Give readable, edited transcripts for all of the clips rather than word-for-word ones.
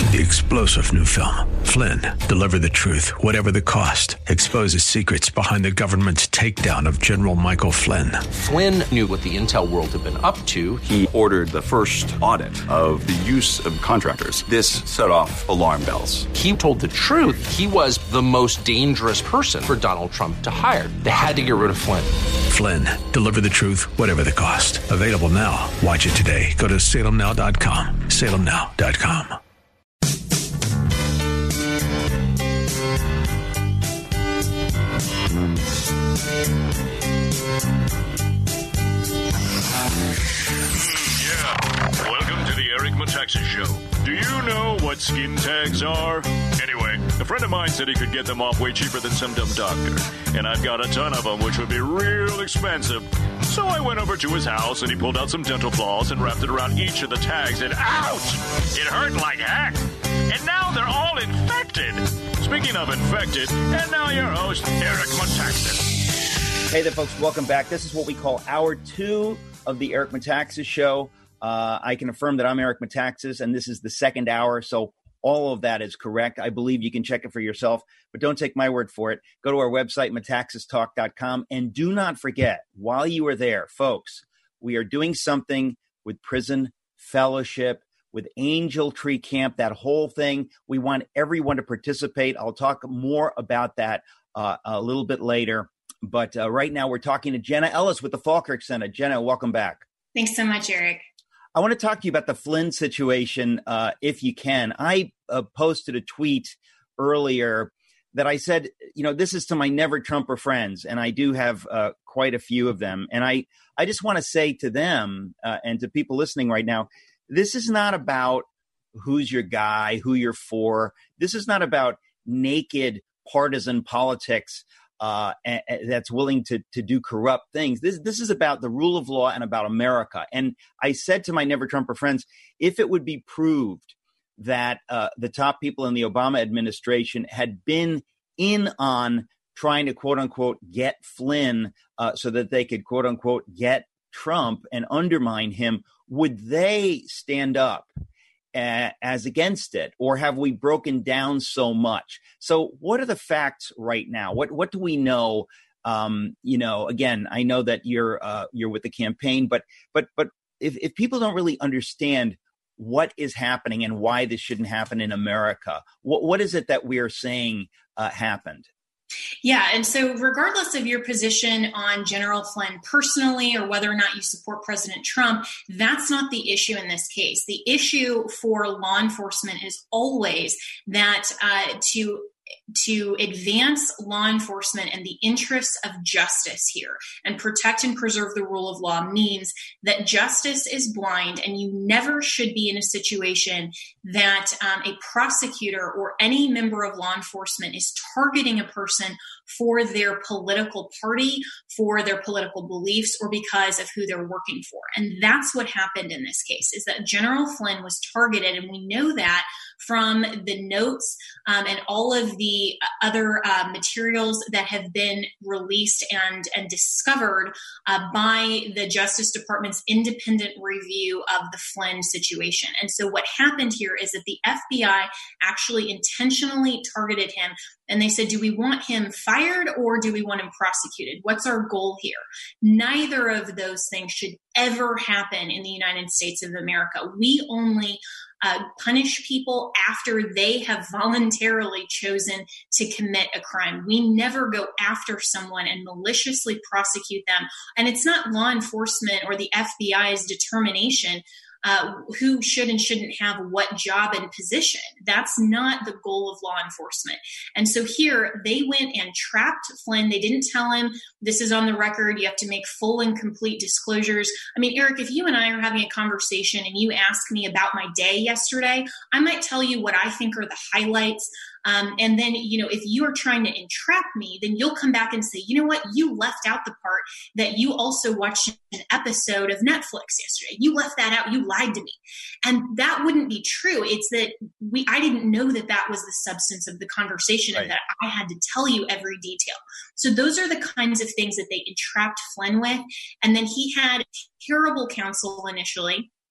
The explosive new film, Flynn, deliver the truth, whatever the cost, exposes secrets behind the government's takedown of General Michael Flynn. Flynn knew what the intel world had been up to. He ordered the first audit of the use of contractors. This set off alarm bells. He told the truth. He was the most dangerous person for Donald Trump to hire. They had to get rid of Flynn. Flynn, deliver the truth, whatever the cost. Available now. Watch it today. Go to salemnow.com. salemnow.com. Welcome to the Eric Metaxas Show. Do you know what skin tags are? Anyway, a friend of mine said he could get them off way cheaper than some dumb doctor. And I've got a ton of them, which would be real expensive. So I went over to his house and he pulled out some dental floss and wrapped it around each of the tags and ouch! It hurt like heck. And now they're all infected. Speaking of infected, and now your host, Eric Metaxas. Hey there, folks. Welcome back. This is what we call Hour 2 of the Eric Metaxas Show. I can affirm that I'm Eric Metaxas, and this is the second hour, so all of that is correct. I believe you can check it for yourself, but don't take my word for it. Go to our website, metaxastalk.com, and do not forget, while you are there, folks, we are doing something with Prison Fellowship, with Angel Tree Camp, that whole thing. We want everyone to participate. I'll talk more about that a little bit later, but right now we're talking to Jenna Ellis with the Falkirk Center. Jenna, welcome back. Thanks so much, Eric. I want to talk to you about the Flynn situation, if you can. I posted a tweet earlier that I said, you know, this is to my never Trumper friends, and I do have quite a few of them. And I just want to say to them and to people listening right now, this is not about who's your guy, who you're for. This is not about naked partisan politics that's willing to do corrupt things. This is about the rule of law and about America. And I said to my never Trumper friends, if it would be proved that the top people in the Obama administration had been in on trying to, quote unquote, get Flynn so that they could, quote unquote, get Trump and undermine him, would they stand up as against it, or have we broken down so much? So what are the facts right now? What do we know? You know, again, I know that you're with the campaign, but if people don't really understand what is happening and why this shouldn't happen in America, what is it that we are saying happened? Yeah. And so regardless of your position on General Flynn personally, or whether or not you support President Trump, that's not the issue in this case. The issue for law enforcement is always that to advance law enforcement and the interests of justice here and protect and preserve the rule of law means that justice is blind, and you never should be in a situation that a prosecutor or any member of law enforcement is targeting a person for their political party, for their political beliefs, or because of who they're working for. And that's what happened in this case, is that General Flynn was targeted, and we know that from the notes and all of the other materials that have been released and discovered by the Justice Department's independent review of the Flynn situation. And so what happened here is that the FBI actually intentionally targeted him, and they said, do we want him fired or do we want him prosecuted? What's our goal here? Neither of those things should ever happen in the United States of America. We only punish people after they have voluntarily chosen to commit a crime. We never go after someone and maliciously prosecute them. And it's not law enforcement or the FBI's determination who should and shouldn't have what job and position. That's not the goal of law enforcement. And so here they went and trapped Flynn. They didn't tell him, this is on the record, you have to make full and complete disclosures. I mean, Eric, if you and I are having a conversation and you ask me about my day yesterday, I might tell you what I think are the highlights. And then, you know, if you are trying to entrap me, then you'll come back and say, you know what, you left out the part that you also watched an episode of Netflix yesterday. You left that out. You lied to me. And that wouldn't be true. It's that I didn't know that that was the substance of the conversation, right, and that I had to tell you every detail. So those are the kinds of things that they entrapped Flynn with. And then he had terrible counsel initially.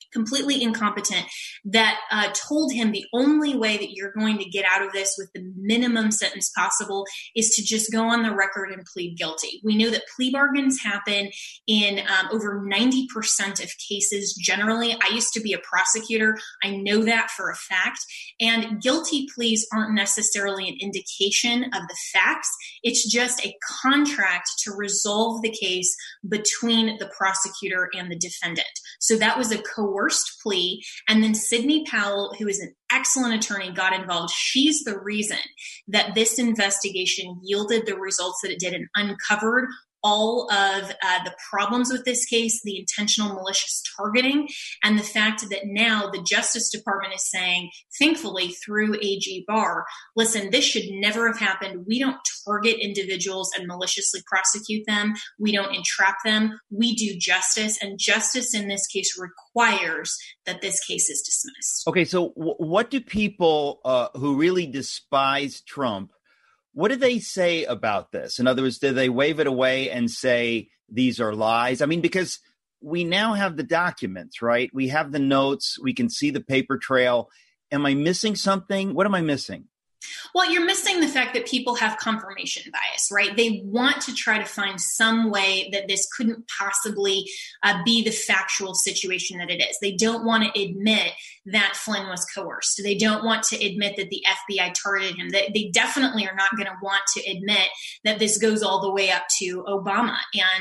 completely incompetent, that told him the only way that you're going to get out of this with the minimum sentence possible is to just go on the record and plead guilty. We know that plea bargains happen in over 90% of cases generally. I used to be a prosecutor. I know that for a fact. And guilty pleas aren't necessarily an indication of the facts. It's just a contract to resolve the case between the prosecutor and the defendant. So that was a coerced plea. And then Sidney Powell, who is an excellent attorney, got involved. She's the reason that this investigation yielded the results that it did and uncovered all of the problems with this case, the intentional malicious targeting, and the fact that now the Justice Department is saying, thankfully through AG Barr, listen, this should never have happened. We don't target individuals and maliciously prosecute them. We don't entrap them. We do justice, and justice in this case requires that this case is dismissed. Okay, so what do people who really despise Trump, what do they say about this? In other words, do they wave it away and say these are lies? I mean, because we now have the documents, right? We have the notes. We can see the paper trail. Am I missing something? What am I missing? Well, you're missing the fact that people have confirmation bias, right? They want to try to find some way that this couldn't possibly be the factual situation that it is. They don't want to admit that Flynn was coerced. They don't want to admit that the FBI targeted him. They definitely are not going to want to admit that this goes all the way up to Obama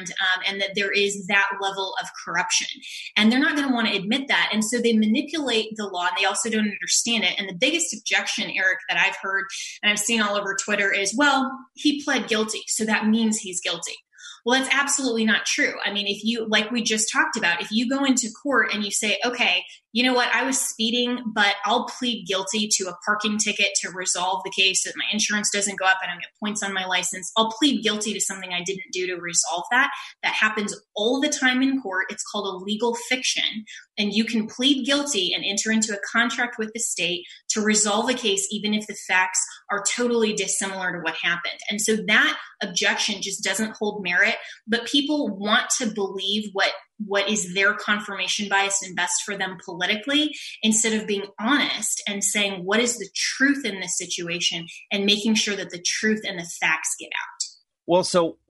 and that there is that level of corruption. And they're not going to want to admit that. And so they manipulate the law, and they also don't understand it. And the biggest objection, Eric, that I've heard and I've seen all over Twitter is, well, he pled guilty, so that means he's guilty. Well, that's absolutely not true. I mean, if you, like we just talked about, if you go into court and you say, okay, you know what, I was speeding, but I'll plead guilty to a parking ticket to resolve the case so that my insurance doesn't go up, I don't get points on my license. I'll plead guilty to something I didn't do to resolve that. That happens all the time in court. It's called a legal fiction. And you can plead guilty and enter into a contract with the state to resolve a case, even if the facts are totally dissimilar to what happened. And so that objection just doesn't hold merit, but people want to believe what is their confirmation bias and best for them politically, instead of being honest and saying what is the truth in this situation and making sure that the truth and the facts get out. Well, so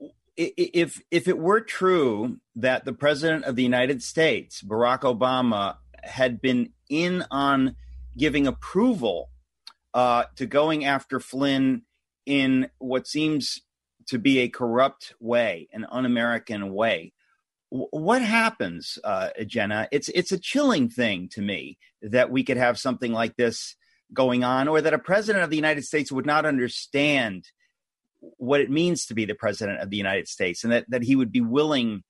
if it were true that the president of the United States, Barack Obama, had been in on giving approval to going after Flynn in what seems to be a corrupt way, an un-American way, what happens, Jenna? It's a chilling thing to me that we could have something like this going on, or that a president of the United States would not understand what it means to be the president of the United States, and that he would be willing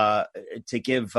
to give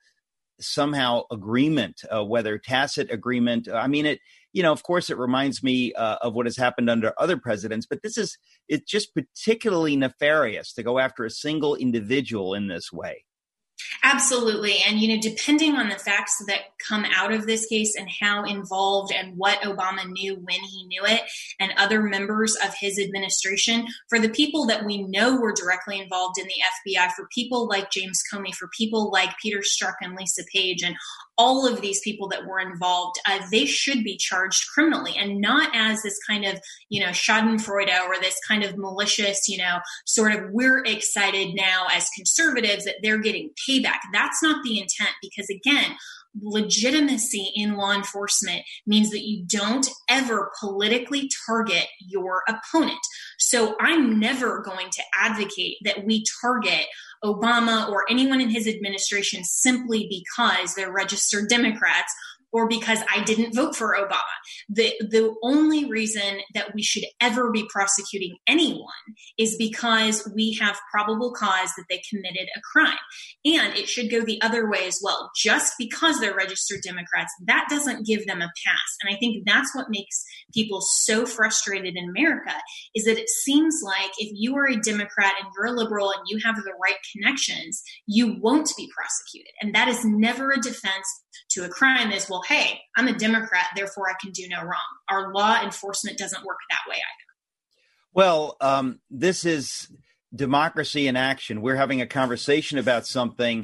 somehow agreement, whether tacit agreement. I mean, of course, it reminds me of what has happened under other presidents, but it's just particularly nefarious to go after a single individual in this way. Absolutely. And, depending on the facts that come out of this case and how involved and what Obama knew when he knew it, and other members of his administration, for the people that we know were directly involved in the FBI, for people like James Comey, for people like Peter Strzok and Lisa Page, and all of these people that were involved, they should be charged criminally, and not as this kind of, schadenfreude, or this kind of malicious, sort of, we're excited now as conservatives that they're getting payback. That's not the intent, because again, legitimacy in law enforcement means that you don't ever politically target your opponent. So I'm never going to advocate that we target Obama or anyone in his administration simply because they're registered Democrats or because I didn't vote for Obama. The only reason that we should ever be prosecuting anyone is because we have probable cause that they committed a crime. And it should go the other way as well. Just because they're registered Democrats, that doesn't give them a pass. And I think that's what makes people so frustrated in America, is that it seems like if you are a Democrat and you're a liberal and you have the right connections, you won't be prosecuted. And that is never a defense to a crime. Is, well, hey, I'm a Democrat, therefore I can do no wrong. Our law enforcement doesn't work that way either. Well, this is democracy in action. We're having a conversation about something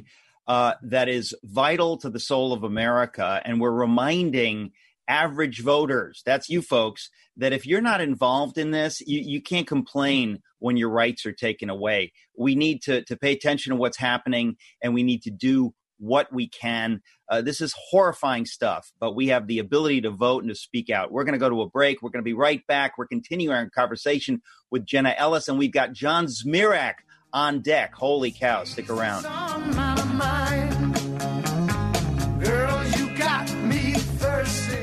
that is vital to the soul of America. And we're reminding average voters, that's you folks, that if you're not involved in this, you can't complain when your rights are taken away. We need to pay attention to what's happening, and we need to do what we can. This is horrifying stuff, but we have the ability to vote and to speak out. We're going to go to a break. We're going to be right back. We're continuing our conversation with Jenna Ellis, and we've got John Zmirak on deck. Holy cow, stick around. Girl, you got me thirsty.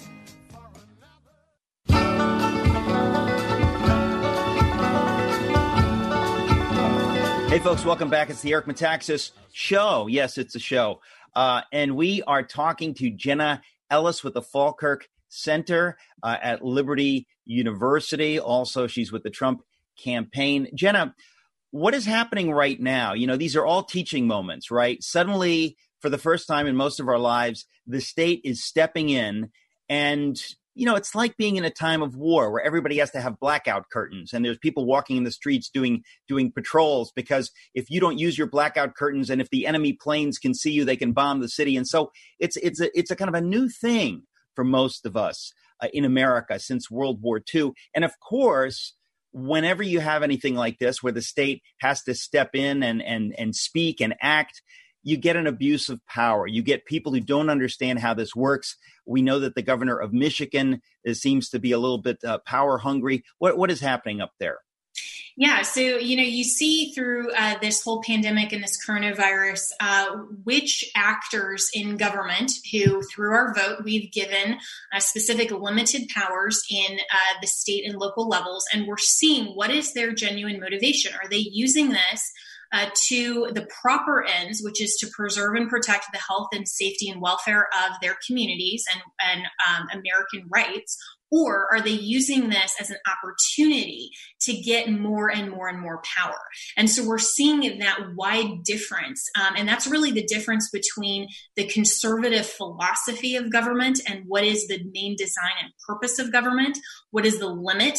Hey, folks, welcome back. It's the Eric Metaxas Show. Yes, it's a show. And we are talking to Jenna Ellis with the Falkirk Center at Liberty University. Also, she's with the Trump campaign. Jenna, what is happening right now? You know, these are all teaching moments, right? Suddenly, for the first time in most of our lives, the state is stepping in, and you know, it's like being in a time of war where everybody has to have blackout curtains, and there's people walking in the streets doing patrols, because if you don't use your blackout curtains and if the enemy planes can see you, they can bomb the city. And so it's a kind of a new thing for most of us in America since World War II. And of course, whenever you have anything like this where the state has to step in and speak and act, you get an abuse of power. You get people who don't understand how this works. We know that the governor of Michigan seems to be a little bit power hungry. What is happening up there? Yeah, so, you know, you see through this whole pandemic and this coronavirus, which actors in government who, through our vote, we've given specific limited powers in the state and local levels. And we're seeing what is their genuine motivation. Are they using this to the proper ends, which is to preserve and protect the health and safety and welfare of their communities and American rights? Or are they using this as an opportunity to get more and more and more power? And so we're seeing that wide difference. And that's really the difference between the conservative philosophy of government and what is the main design and purpose of government, what is the limit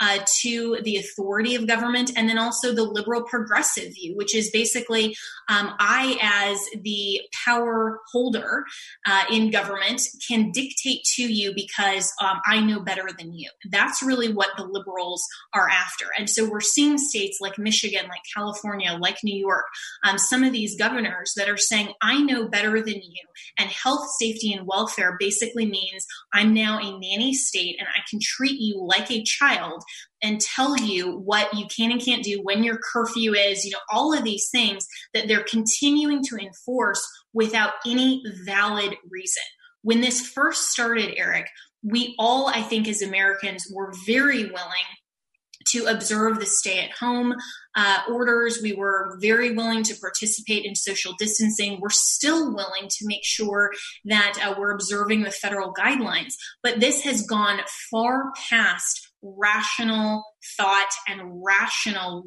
to the authority of government, and then also the liberal progressive view, which is basically I, as the power holder in government, can dictate to you because I know better than you. That's really what the liberals are after. And so we're seeing states like Michigan, like California, like New York, some of these governors that are saying, I know better than you. And health, safety, and welfare basically means I'm now a nanny state and I can treat you like a child and tell you what you can and can't do, when your curfew is, you know, all of these things that they're continuing to enforce without any valid reason. When this first started, Eric, we all, I think, as Americans, were very willing to observe the stay-at-home orders. We were very willing to participate in social distancing. We're still willing to make sure that we're observing the federal guidelines. But this has gone far past rational thought and rational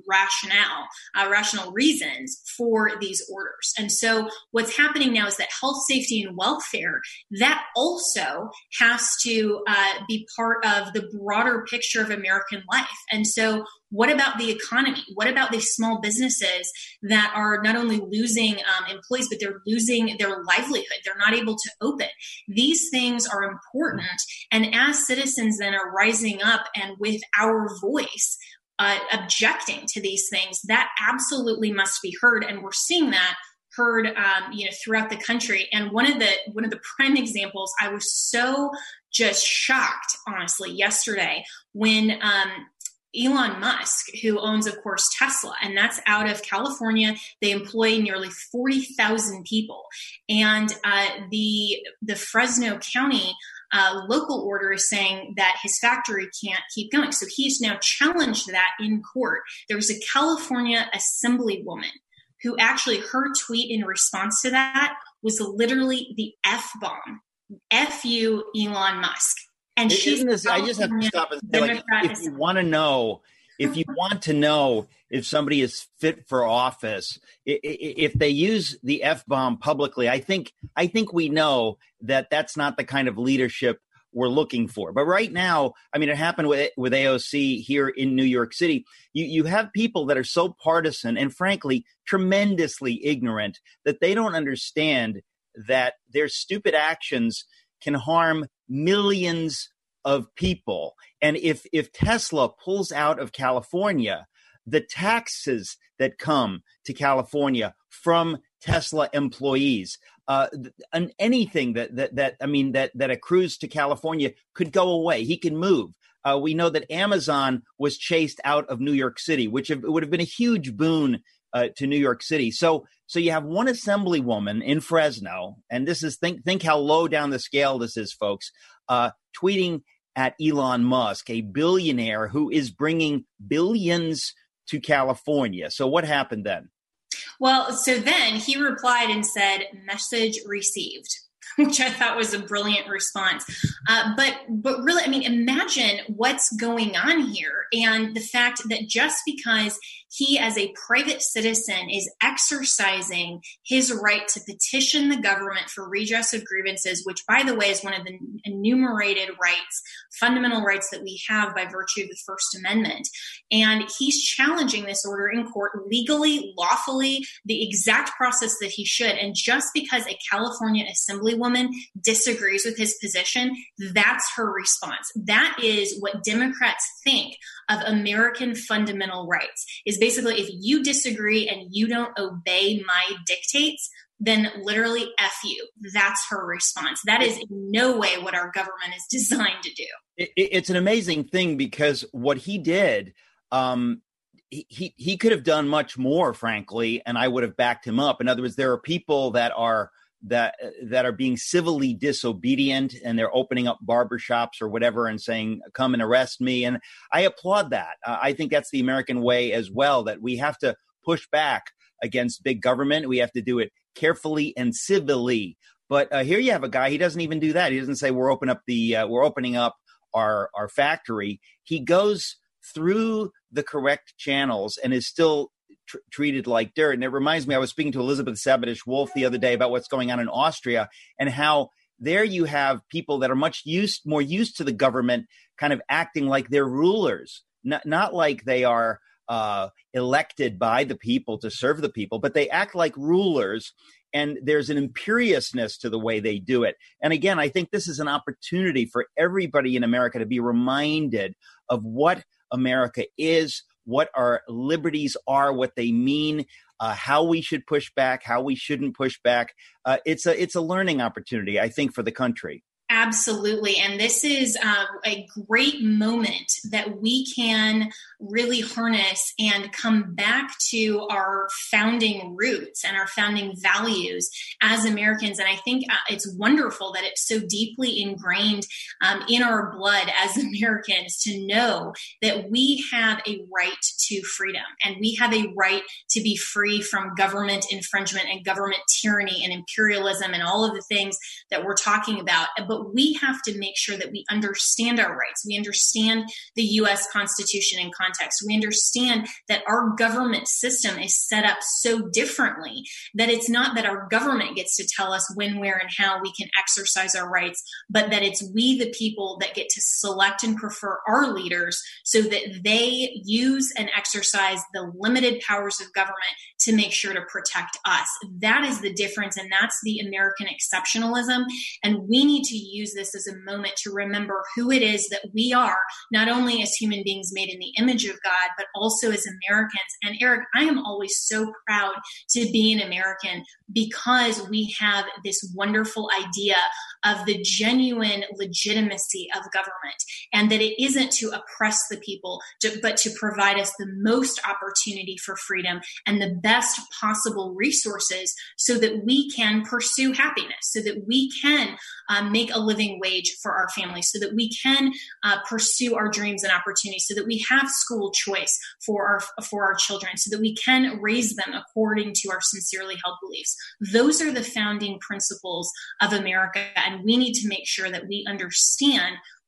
reasons for these orders. And so what's happening now is that health, safety, and welfare, that also has to be part of the broader picture of American life. And so what about the economy? What about these small businesses that are not only losing employees, but they're losing their livelihood? They're not able to open. These things are important. And as citizens then are rising up and with our voice objecting to these things, that absolutely must be heard. And we're seeing that heard throughout the country. And one of the prime examples, I was so just shocked, honestly, yesterday when Elon Musk, who owns, of course, Tesla, and that's out of California. They employ nearly 40,000 people. And the Fresno County local order is saying that his factory can't keep going. So he's now challenged that in court. There was a California assemblywoman who actually, her tweet in response to that was literally the F-bomb. F you, Elon Musk. And she's this, I just have to stop and say, like, if you want to know if somebody is fit for office, if they use the F-bomb publicly, I think we know that that's not the kind of leadership we're looking for. But right now, I mean, it happened with AOC here in New York City. You have people that are so partisan and frankly, tremendously ignorant that they don't understand that their stupid actions can harm millions of people. And if Tesla pulls out of California, the taxes that come to California from Tesla employees, and anything that accrues to California could go away. He can move. We know that Amazon was chased out of New York City, which would have been a huge boon to New York City. So you have one assemblywoman in Fresno, and this is think how low down the scale this is, folks, tweeting at Elon Musk, a billionaire who is bringing billions to California. So what happened then? Well, so then he replied and said, "Message received," which I thought was a brilliant response. But really, I mean, imagine what's going on here, and the fact that just because he, as a private citizen, is exercising his right to petition the government for redress of grievances, which, by the way, is one of the enumerated rights, fundamental rights that we have by virtue of the First Amendment. And he's challenging this order in court legally, lawfully, the exact process that he should. And just because a California assemblywoman disagrees with his position, that's her response. That is what Democrats think of American fundamental rights, is basically if you disagree and you don't obey my dictates, then literally F you. That's her response. That is in no way what our government is designed to do. It's an amazing thing because what he did, he could have done much more, frankly, and I would have backed him up. In other words, there are people that are being civilly disobedient, and they're opening up barbershops or whatever and saying, "Come and arrest me." And I applaud that. I think that's the American way as well, that we have to push back against big government. We have to do it carefully and civilly. But here you have a guy, he doesn't even do that. He doesn't say we're opening up our factory. He goes through the correct channels and is still treated like dirt. And it reminds me, I was speaking to Elizabeth Sabadish-Wolf the other day about what's going on in Austria and how there you have people that are more used to the government kind of acting like they're rulers, not like they are elected by the people to serve the people, but they act like rulers. And there's an imperiousness to the way they do it. And again, I think this is an opportunity for everybody in America to be reminded of what America is, what our liberties are, what they mean, how we should push back, how we shouldn't push back. It's a learning opportunity, I think, for the country. Absolutely. And this is a great moment that we can really harness and come back to our founding roots and our founding values as Americans. And I think it's wonderful that it's so deeply ingrained in our blood as Americans to know that we have a right to freedom and we have a right to be free from government infringement and government tyranny and imperialism and all of the things that we're talking about. But we have to make sure that we understand our rights. We understand the U.S. Constitution in context. We understand that our government system is set up so differently that it's not that our government gets to tell us when, where, and how we can exercise our rights, but that it's we, the people, that get to select and prefer our leaders so that they use and exercise the limited powers of government to make sure to protect us. That is the difference, and that's the American exceptionalism. And we need to use this as a moment to remember who it is that we are, not only as human beings made in the image of God, but also as Americans. And Eric, I am always so proud to be an American because we have this wonderful idea of the genuine legitimacy of government, and that it isn't to oppress the people, but to provide us the most opportunity for freedom and the best possible resources so that we can pursue happiness, so that we can make a living wage for our families, so that we can pursue our dreams and opportunities, so that we have school choice for our children, so that we can raise them according to our sincerely held beliefs. Those are the founding principles of America, and we need to make sure that we understand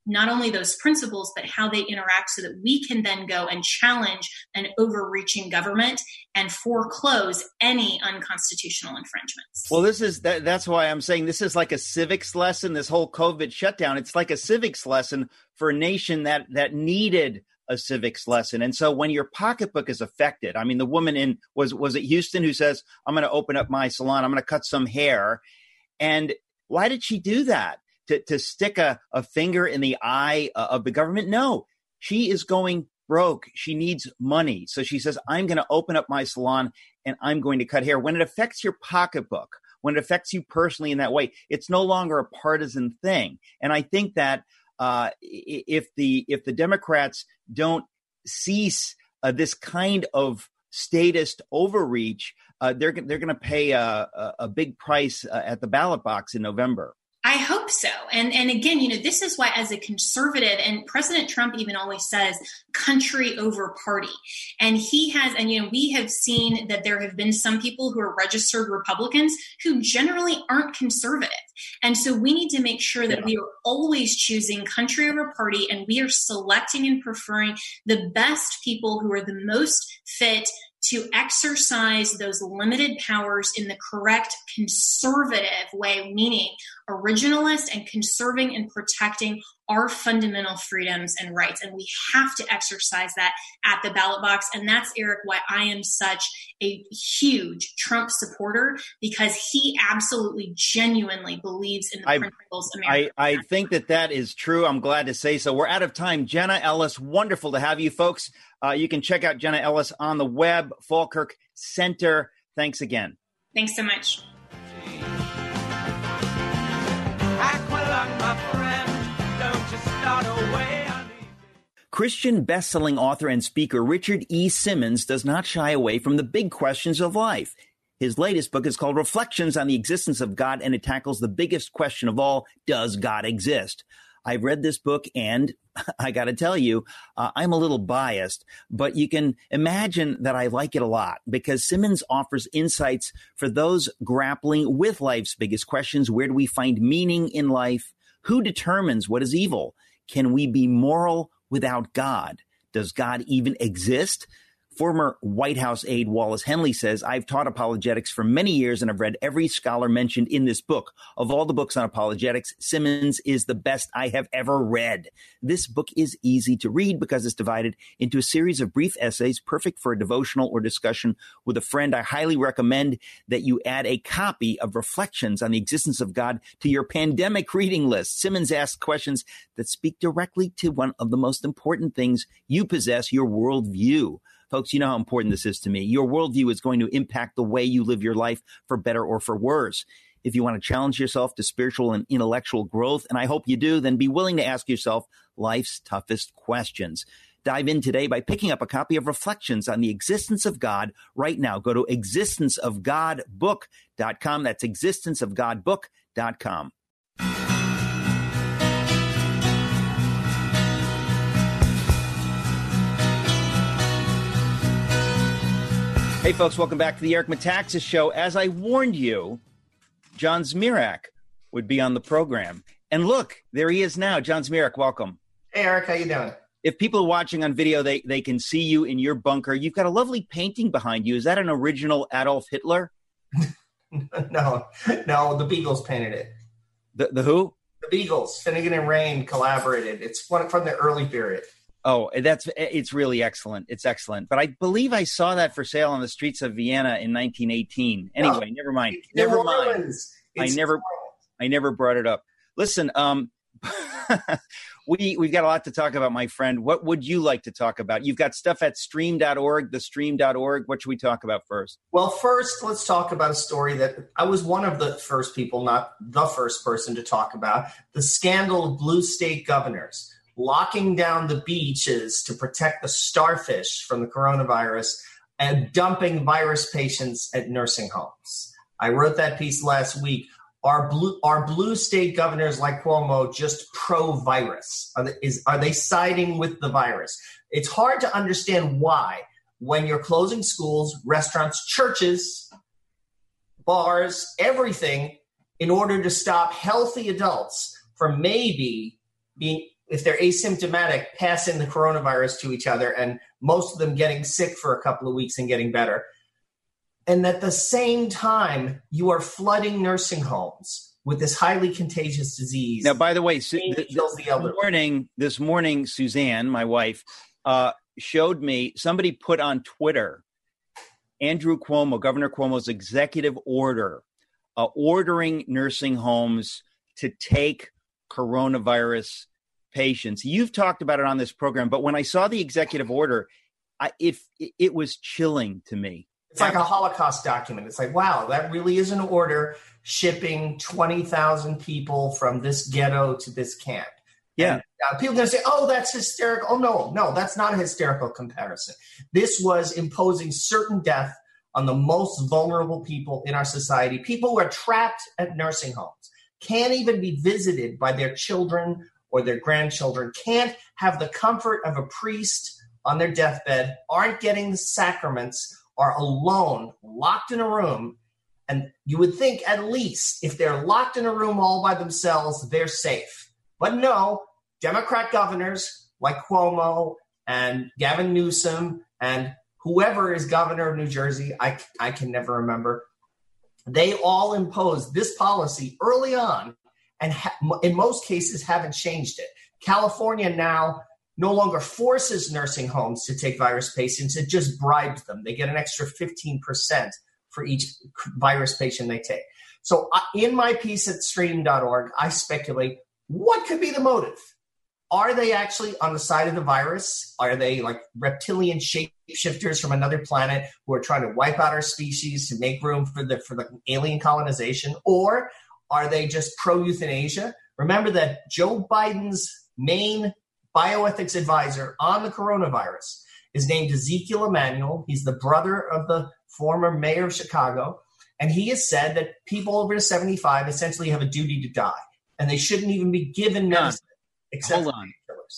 not only those principles, but how they interact so that we can then go and challenge an overreaching government and foreclose any unconstitutional infringements. Well, that's why I'm saying this is like a civics lesson, this whole COVID shutdown. It's like a civics lesson for a nation that needed a civics lesson. And so when your pocketbook is affected, I mean, the woman was it Houston who says, I'm going to open up my salon, I'm going to cut some hair. And why did she do that? To stick a finger in the eye of the government? No, she is going broke. She needs money. So she says, I'm going to open up my salon and I'm going to cut hair. When it affects your pocketbook, when it affects you personally in that way, it's no longer a partisan thing. And I think that if the Democrats don't cease this kind of statist overreach, they're going to pay a big price at the ballot box in November. I hope so. And again, this is why as a conservative, and President Trump even always says country over party. And he has, and we have seen that there have been some people who are registered Republicans who generally aren't conservative. And so we need to make sure that we are always choosing country over party, and we are selecting and preferring the best people who are the most fit to exercise those limited powers in the correct conservative way, meaning originalist and conserving and protecting our fundamental freedoms and rights. And we have to exercise that at the ballot box. And that's, Eric, why I am such a huge Trump supporter, because he absolutely, genuinely believes in the principles America. I think that is true. I'm glad to say so. We're out of time. Jenna Ellis, wonderful to have you folks. You can check out Jenna Ellis on the web, Falkirk Center. Thanks again. Thanks so much. Christian best-selling author and speaker Richard E. Simmons does not shy away from the big questions of life. His latest book is called Reflections on the Existence of God, and it tackles the biggest question of all: does God exist? I've read this book, and I got to tell you, I'm a little biased, but you can imagine that I like it a lot because Simmons offers insights for those grappling with life's biggest questions. Where do we find meaning in life? Who determines what is evil? Can we be moral without God? Does God even exist? Former White House aide Wallace Henley says, I've taught apologetics for many years and I've read every scholar mentioned in this book. Of all the books on apologetics, Simmons is the best I have ever read. This book is easy to read because it's divided into a series of brief essays, perfect for a devotional or discussion with a friend. I highly recommend that you add a copy of Reflections on the Existence of God to your pandemic reading list. Simmons asks questions that speak directly to one of the most important things you possess, your worldview. Folks, you know how important this is to me. Your worldview is going to impact the way you live your life, for better or for worse. If you want to challenge yourself to spiritual and intellectual growth, and I hope you do, then be willing to ask yourself life's toughest questions. Dive in today by picking up a copy of Reflections on the Existence of God right now. Go to existenceofgodbook.com. That's existenceofgodbook.com. Hey, folks, welcome back to the Eric Metaxas Show. As I warned you, John Zmirak would be on the program. And look, there he is now. John Zmirak, welcome. Hey, Eric, how you doing? If people are watching on video, they can see you in your bunker. You've got a lovely painting behind you. Is that an original Adolf Hitler? No, the Beagles painted it. The who? The Beagles. Finnegan and Rain collaborated. It's one from the early period. Oh, it's really excellent. It's excellent. But I believe I saw that for sale on the streets of Vienna in 1918. Anyway, never mind. Never mind. I never brought it up. Listen, we've got a lot to talk about, my friend. What would you like to talk about? You've got stuff at stream.org, thestream.org. What should we talk about first? Well, first, let's talk about a story that I was one of the first people, not the first person to talk about, the scandal of blue state governors locking down the beaches to protect the starfish from the coronavirus and dumping virus patients at nursing homes. I wrote that piece last week. Are blue state governors like Cuomo just pro-virus? Are they siding with the virus? It's hard to understand why, when you're closing schools, restaurants, churches, bars, everything, in order to stop healthy adults from maybe being if they're asymptomatic, passing the coronavirus to each other, and most of them getting sick for a couple of weeks and getting better. And at the same time, you are flooding nursing homes with this highly contagious disease. Now, by the way, this morning, Suzanne, my wife, showed me, somebody put on Twitter, Andrew Cuomo, Governor Cuomo's executive order, ordering nursing homes to take coronavirus patients. You've talked about it on this program, but when I saw the executive order, it was chilling to me. It's like a Holocaust document. It's like, wow, that really is an order shipping 20,000 people from this ghetto to this camp. Yeah. And, people are going to say, oh, that's hysterical. Oh, no, that's not a hysterical comparison. This was imposing certain death on the most vulnerable people in our society, people who are trapped at nursing homes, can't even be visited by their children or their grandchildren, can't have the comfort of a priest on their deathbed, aren't getting the sacraments, are alone, locked in a room. And you would think at least if they're locked in a room all by themselves, they're safe. But no, Democrat governors like Cuomo and Gavin Newsom and whoever is governor of New Jersey, I can never remember, they all imposed this policy early on and in most cases haven't changed it. California now no longer forces nursing homes to take virus patients. It just bribes them. They get an extra 15% for each virus patient they take. So in my piece at stream.org, I speculate, what could be the motive? Are they actually on the side of the virus? Are they like reptilian shapeshifters from another planet who are trying to wipe out our species to make room for the alien colonization? Or are they just pro-euthanasia? Remember that Joe Biden's main bioethics advisor on the coronavirus is named Ezekiel Emanuel. He's the brother of the former mayor of Chicago. And he has said that people over 75 essentially have a duty to die. And they shouldn't even be given medicine. Hold on.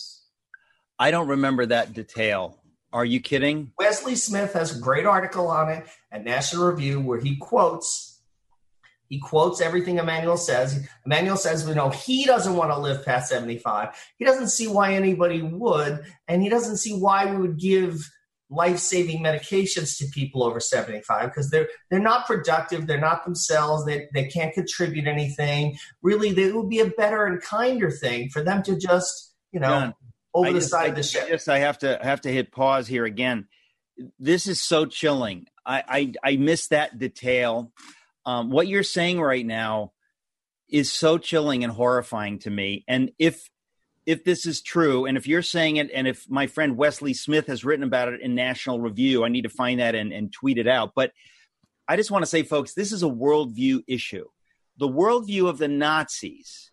I don't remember that detail. Are you kidding? Wesley Smith has a great article on it at National Review where he quotes everything Emanuel says. Emanuel says, he doesn't want to live past 75. He doesn't see why anybody would, and he doesn't see why we would give life-saving medications to people over 75 because they're not productive. They're not themselves. They can't contribute anything. Really, it would be a better and kinder thing for them to just, John, over the side of the ship. I have to hit pause here again. This is so chilling. I missed that detail. What you're saying right now is so chilling and horrifying to me. And if this is true, and if you're saying it, and if my friend Wesley Smith has written about it in National Review, I need to find that and tweet it out. But I just want to say, folks, this is a worldview issue. The worldview of the Nazis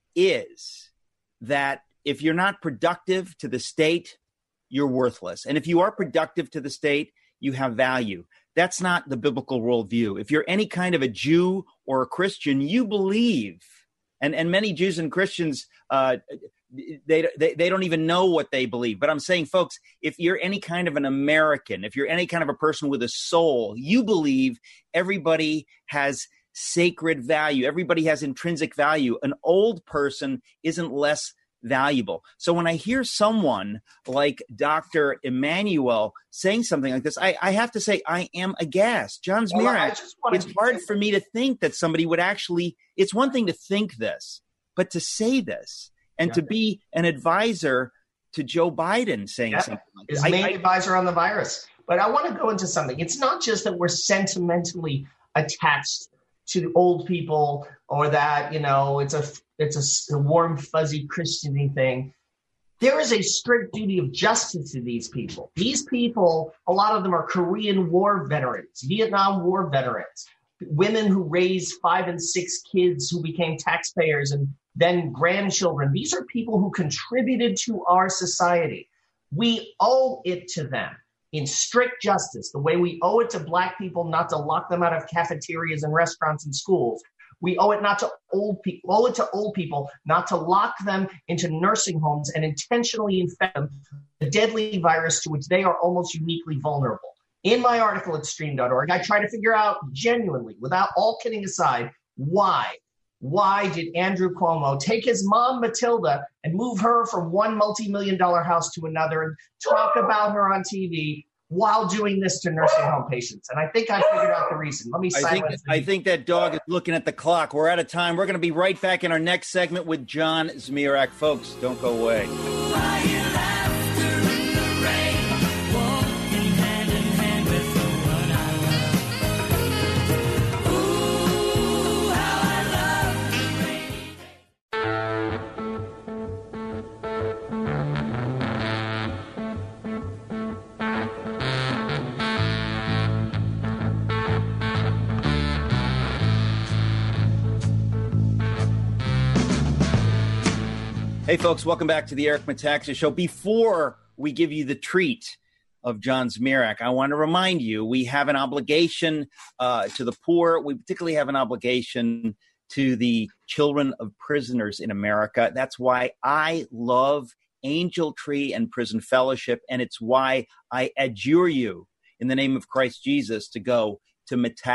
is that if you're not productive to the state, you're worthless. And if you are productive to the state, you have value. That's not the biblical worldview. If you're any kind of a Jew or a Christian, you believe, and many Jews and Christians, they don't even know what they believe. But I'm saying, folks, if you're any kind of an American, if you're any kind of a person with a soul, you believe everybody has sacred value. Everybody has intrinsic value. An old person isn't less valuable. So when I hear someone like Dr. Emanuel saying something like this, I have to say I am aghast. John Zmirak, it's hard for me to think that somebody would actually, it's one thing to think this, but to say this and to be an advisor to Joe Biden saying something like this. His main advisor on the virus. But I want to go into something. It's not just that we're sentimentally attached to old people or that, it's a warm, fuzzy Christian-y thing. There is a strict duty of justice to these people. These people, a lot of them are Korean War veterans, Vietnam War veterans, women who raised 5 and 6 kids who became taxpayers and then grandchildren. These are people who contributed to our society. We owe it to them in strict justice, the way we owe it to Black people not to lock them out of cafeterias and restaurants and schools. We owe it to old people not to lock them into nursing homes and intentionally infect them with the deadly virus to which they are almost uniquely vulnerable. In my article at stream.org, I try to figure out genuinely, without all kidding aside, why Why did Andrew Cuomo take his mom, Matilda, and move her from one multi-million-dollar house to another and talk about her on TV while doing this to nursing home patients? And I think I figured out the reason. Let me silence I think that dog is looking at the clock. We're out of time. We're going to be right back in our next segment with John Zmirak. Folks, don't go away. Hey, folks, welcome back to the Eric Metaxas Show. Before we give you the treat of John Zmirak, I want to remind you we have an obligation to the poor. We particularly have an obligation to the children of prisoners in America. That's why I love Angel Tree and Prison Fellowship, and it's why I adjure you in the name of Christ Jesus to go to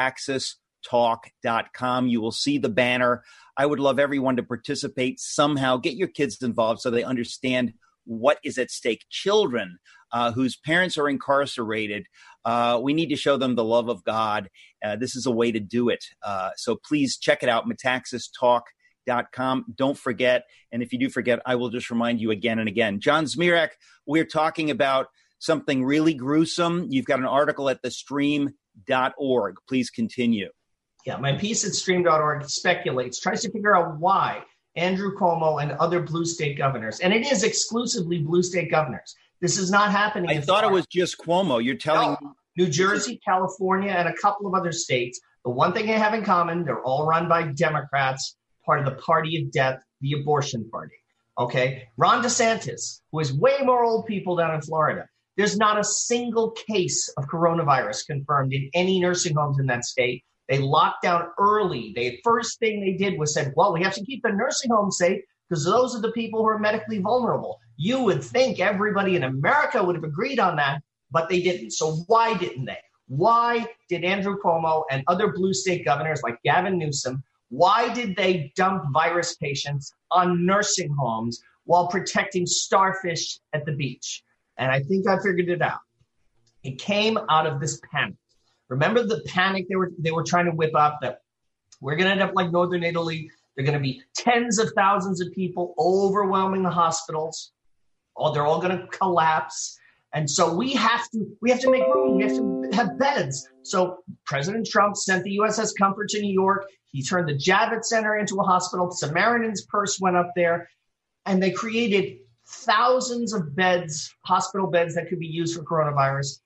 metaxastalk.com. You will see the banner. I would love everyone to participate somehow. Get your kids involved so they understand what is at stake. Children whose parents are incarcerated, we need to show them the love of God. This is a way to do it. So please check it out, metaxastalk.com. Don't forget. And if you do forget, I will just remind you again and again. John Zmirak, we're talking about something really gruesome. You've got an article at thestream.org. Please continue. Yeah, my piece at stream.org tries to figure out why Andrew Cuomo and other blue state governors, and it is exclusively blue state governors. This is not happening. I thought it was just Cuomo. You're telling me. New Jersey, California, and a couple of other states. The one thing they have in common, they're all run by Democrats, part of the party of death, the abortion party. Okay? Ron DeSantis, who has way more old people down in Florida. There's not a single case of coronavirus confirmed in any nursing homes in that state. They locked down early. The first thing they did was said, well, we have to keep the nursing homes safe because those are the people who are medically vulnerable. You would think everybody in America would have agreed on that, but they didn't. So why didn't they? Why did Andrew Cuomo and other blue state governors like Gavin Newsom, why did they dump virus patients on nursing homes while protecting starfish at the beach? And I think I figured it out. It came out of this panic. Remember the panic they were trying to whip up that we're going to end up like Northern Italy. They're going to be tens of thousands of people overwhelming the hospitals. Oh, they're all going to collapse. And so we have to make room. We have to have beds. So President Trump sent the USS Comfort to New York. He turned the Javits Center into a hospital. Samaritan's Purse went up there, and they created thousands of beds, hospital beds that could be used for coronavirus.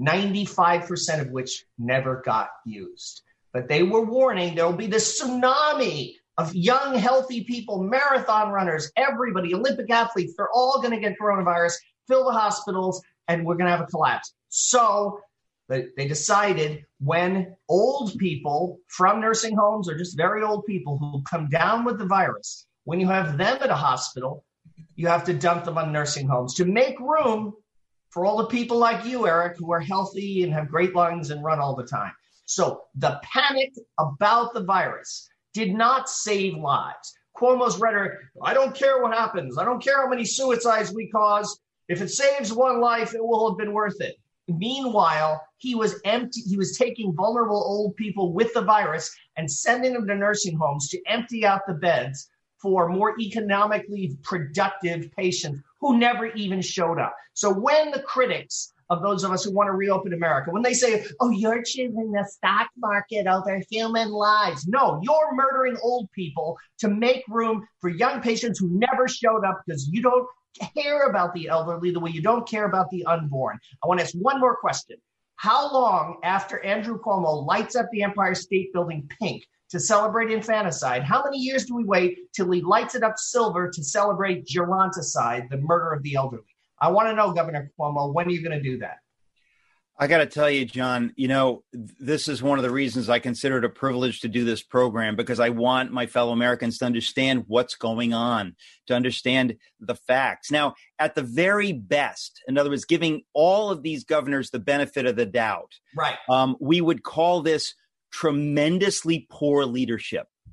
95% of which never got used. But they were warning there will be this tsunami of young, healthy people, marathon runners, everybody, Olympic athletes. They're all going to get coronavirus, fill the hospitals, and we're going to have a collapse. So they decided when old people from nursing homes or just very old people who come down with the virus, when you have them at a hospital, you have to dump them on nursing homes to make room for all the people like you, Eric, who are healthy and have great lungs and run all the time. So the panic about the virus did not save lives. Cuomo's rhetoric, I don't care what happens. I don't care how many suicides we cause. If it saves one life, it will have been worth it. Meanwhile, he was taking vulnerable old people with the virus and sending them to nursing homes to empty out the beds for more economically productive patients who never even showed up. So when the critics of those of us who want to reopen America, when they say, oh, you're choosing the stock market over human lives. No, you're murdering old people to make room for young patients who never showed up because you don't care about the elderly the way you don't care about the unborn. I want to ask one more question. How long after Andrew Cuomo lights up the Empire State Building pink to celebrate infanticide, how many years do we wait till he lights it up silver to celebrate geronticide, the murder of the elderly? I want to know, Governor Cuomo, when are you going to do that? I got to tell you, John, this is one of the reasons I consider it a privilege to do this program, because I want my fellow Americans to understand what's going on, to understand the facts. Now, at the very best, in other words, giving all of these governors the benefit of the doubt, right? We would call this tremendously poor leadership.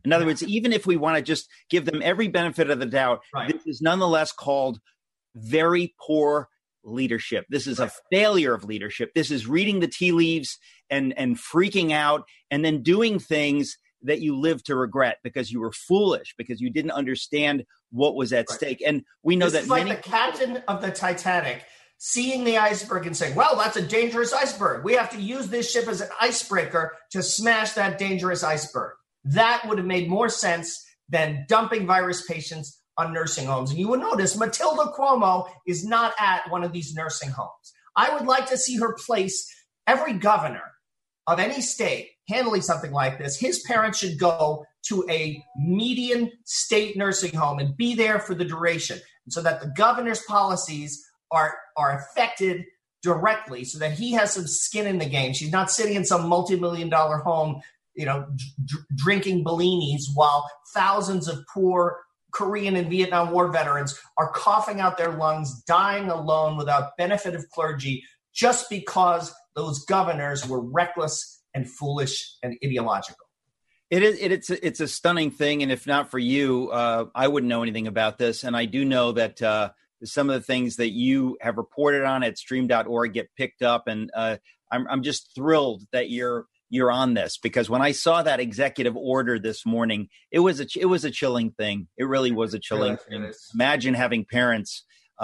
In other words, even if we want to just give them every benefit of the doubt, this is nonetheless called very poor leadership. This is a failure of leadership. This is reading the tea leaves and freaking out and then doing things that you live to regret because you were foolish, because you didn't understand what was at stake. And we know that like the captain of the Titanic seeing the iceberg and saying, well, that's a dangerous iceberg. We have to use this ship as an icebreaker to smash that dangerous iceberg. That would have made more sense than dumping virus patients on nursing homes. And you will notice Matilda Cuomo is not at one of these nursing homes. I would like to see her place every governor of any state handling something like this. His parents should go to a median state nursing home and be there for the duration, so that the governor's policies are affected directly, so that he has some skin in the game. She's not sitting in some multi-million-dollar home, drinking Bellinis while thousands of poor Korean and Vietnam War veterans are coughing out their lungs, dying alone without benefit of clergy, just because those governors were reckless and foolish and ideological. It's a stunning thing. And if not for you, I wouldn't know anything about this. And I do know that some of the things that you have reported on at stream.org get picked up. And I'm just thrilled that you're on this, because when I saw that executive order this morning, it was a chilling thing. It really was a chilling thing. Imagine having parents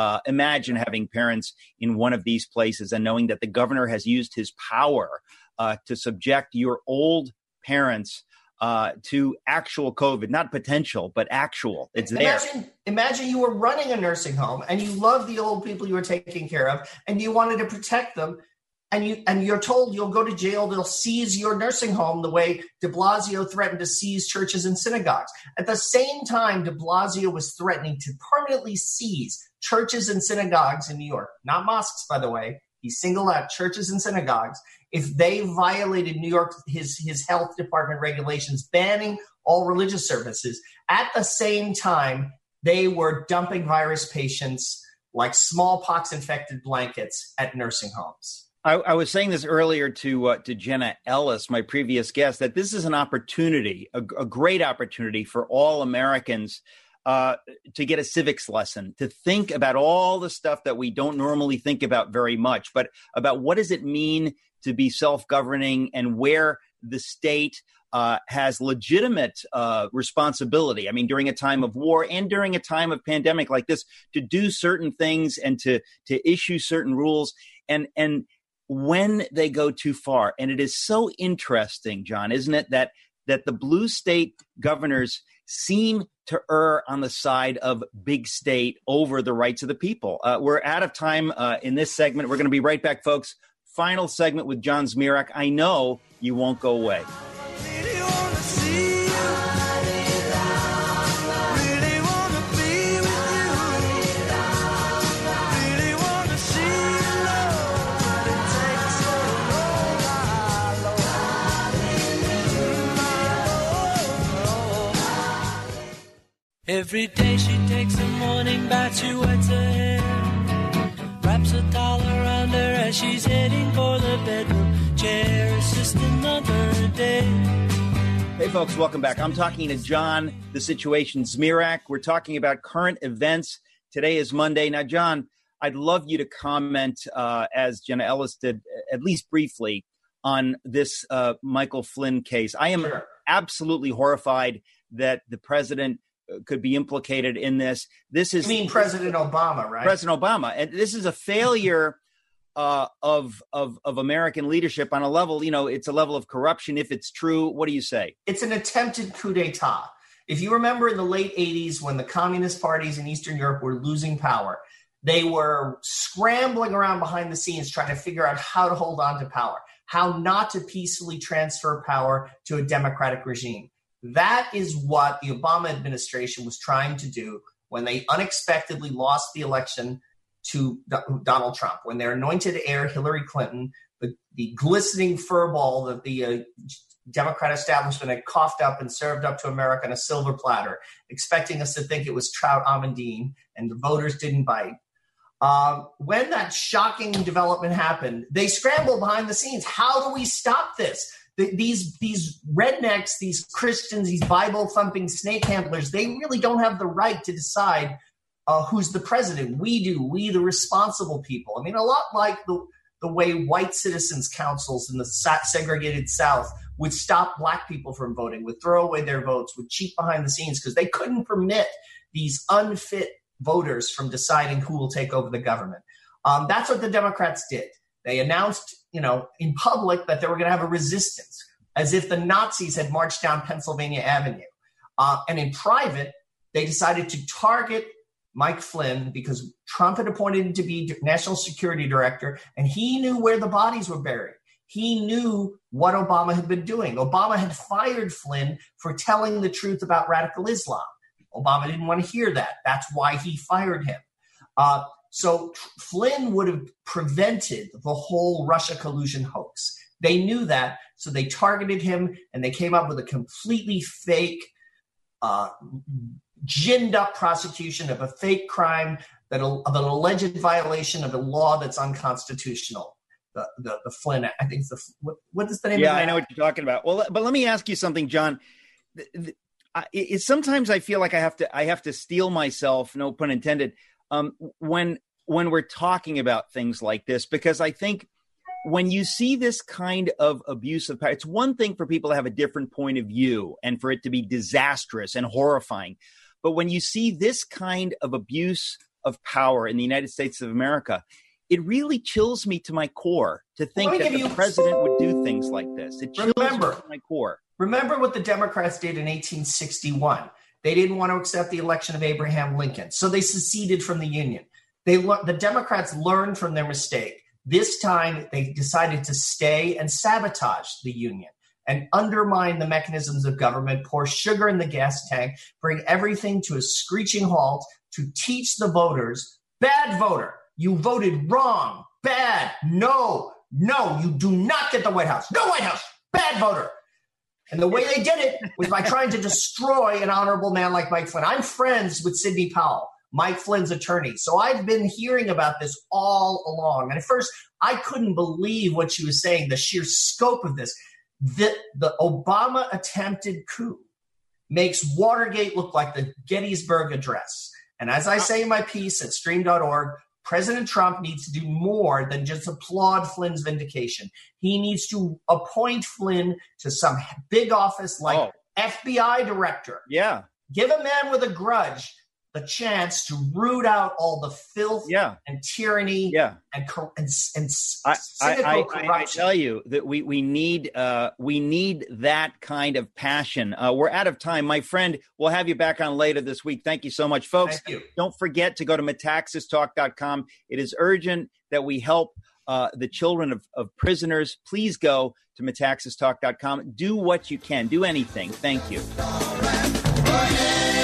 in one of these places and knowing that the governor has used his power to subject your old parents to actual COVID, not potential, but actual. It's there. Imagine you were running a nursing home and you love the old people you were taking care of and you wanted to protect them. And you're told you'll go to jail, they'll seize your nursing home the way de Blasio threatened to seize churches and synagogues. At the same time, de Blasio was threatening to permanently seize churches and synagogues in New York, not mosques, by the way. He singled out churches and synagogues if they violated New York, his health department regulations, banning all religious services. At the same time, they were dumping virus patients like smallpox-infected blankets at nursing homes. I was saying this earlier to Jenna Ellis, my previous guest, that this is an opportunity, a great opportunity for all Americans to get a civics lesson, to think about all the stuff that we don't normally think about very much, but about what does it mean to be self-governing and where the state has legitimate responsibility. I mean, during a time of war and during a time of pandemic like this, to do certain things and to issue certain rules and when they go too far. And it is so interesting, John, isn't it, that the blue state governors seem to err on the side of big state over the rights of the people. We're out of time in this segment. We're going to be right back, folks. Final segment with John Zmirak. I know you won't go away. Every day she takes a morning bath, she wets her hair, wraps a towel around her as she's heading for the bedroom chair. It's just another day. Hey, folks, welcome back. I'm talking to John, the Situation Zmirak. We're talking about current events. Today is Monday. Now, John, I'd love you to comment, as Jenna Ellis did, at least briefly, on this Michael Flynn case. I am absolutely horrified that the president could be implicated in this. You mean President Obama, right? President Obama. And this is a failure of American leadership on a level, it's a level of corruption. If it's true, what do you say? It's an attempted coup d'etat. If you remember in the late 80s, when the communist parties in Eastern Europe were losing power, they were scrambling around behind the scenes trying to figure out how to hold on to power, how not to peacefully transfer power to a democratic regime. That is what the Obama administration was trying to do when they unexpectedly lost the election to Donald Trump, when their anointed heir, Hillary Clinton, the glistening furball that the Democrat establishment had coughed up and served up to America on a silver platter, expecting us to think it was Trout Amandine, and the voters didn't bite. When that shocking development happened, they scrambled behind the scenes. How do we stop this? These rednecks, these Christians, these Bible-thumping snake handlers, they really don't have the right to decide who's the president. We do. We, the responsible people. I mean, a lot like the way white citizens' councils in the segregated South would stop black people from voting, would throw away their votes, would cheat behind the scenes because they couldn't permit these unfit voters from deciding who will take over the government. That's what the Democrats did. They announced, in public that they were going to have a resistance, as if the Nazis had marched down Pennsylvania Avenue. And in private, they decided to target Mike Flynn because Trump had appointed him to be National Security Director, and he knew where the bodies were buried. He knew what Obama had been doing. Obama had fired Flynn for telling the truth about radical Islam. Obama didn't want to hear that. That's why he fired him. So Flynn would have prevented the whole Russia collusion hoax. They knew that, so they targeted him, and they came up with a completely fake, ginned up prosecution of a fake crime, of an alleged violation of a law that's unconstitutional. The Flynn, I think it's what is the name of that? Yeah, I know what you're talking about. Well, but let me ask you something, John. Sometimes I feel like I have to steel myself, no pun intended, when we're talking about things like this, because I think when you see this kind of abuse of power, it's one thing for people to have a different point of view and for it to be disastrous and horrifying. But when you see this kind of abuse of power in the United States of America, it really chills me to my core to think that the president would do things like this. It chills me to my core. Remember what the Democrats did in 1861. They didn't want to accept the election of Abraham Lincoln, so they seceded from the Union. The Democrats learned from their mistake. This time, they decided to stay and sabotage the Union and undermine the mechanisms of government, pour sugar in the gas tank, bring everything to a screeching halt to teach the voters, bad voter, you voted wrong, bad, no, you do not get the White House. No White House, bad voter. And the way they did it was by trying to destroy an honorable man like Mike Flynn. I'm friends with Sidney Powell, Mike Flynn's attorney. So I've been hearing about this all along. And at first, I couldn't believe what she was saying, the sheer scope of this. The Obama attempted coup makes Watergate look like the Gettysburg Address. And as I say in my piece at stream.org, President Trump needs to do more than just applaud Flynn's vindication. He needs to appoint Flynn to some big office like FBI director. Yeah. Give a man with a grudge the chance to root out all the filth and tyranny and cynical corruption. I tell you that we need that kind of passion. We're out of time. My friend, we'll have you back on later this week. Thank you so much, folks. Thank you. Don't forget to go to metaxastalk.com. It is urgent that we help the children of prisoners. Please go to metaxastalk.com. Do what you can. Do anything. Thank you.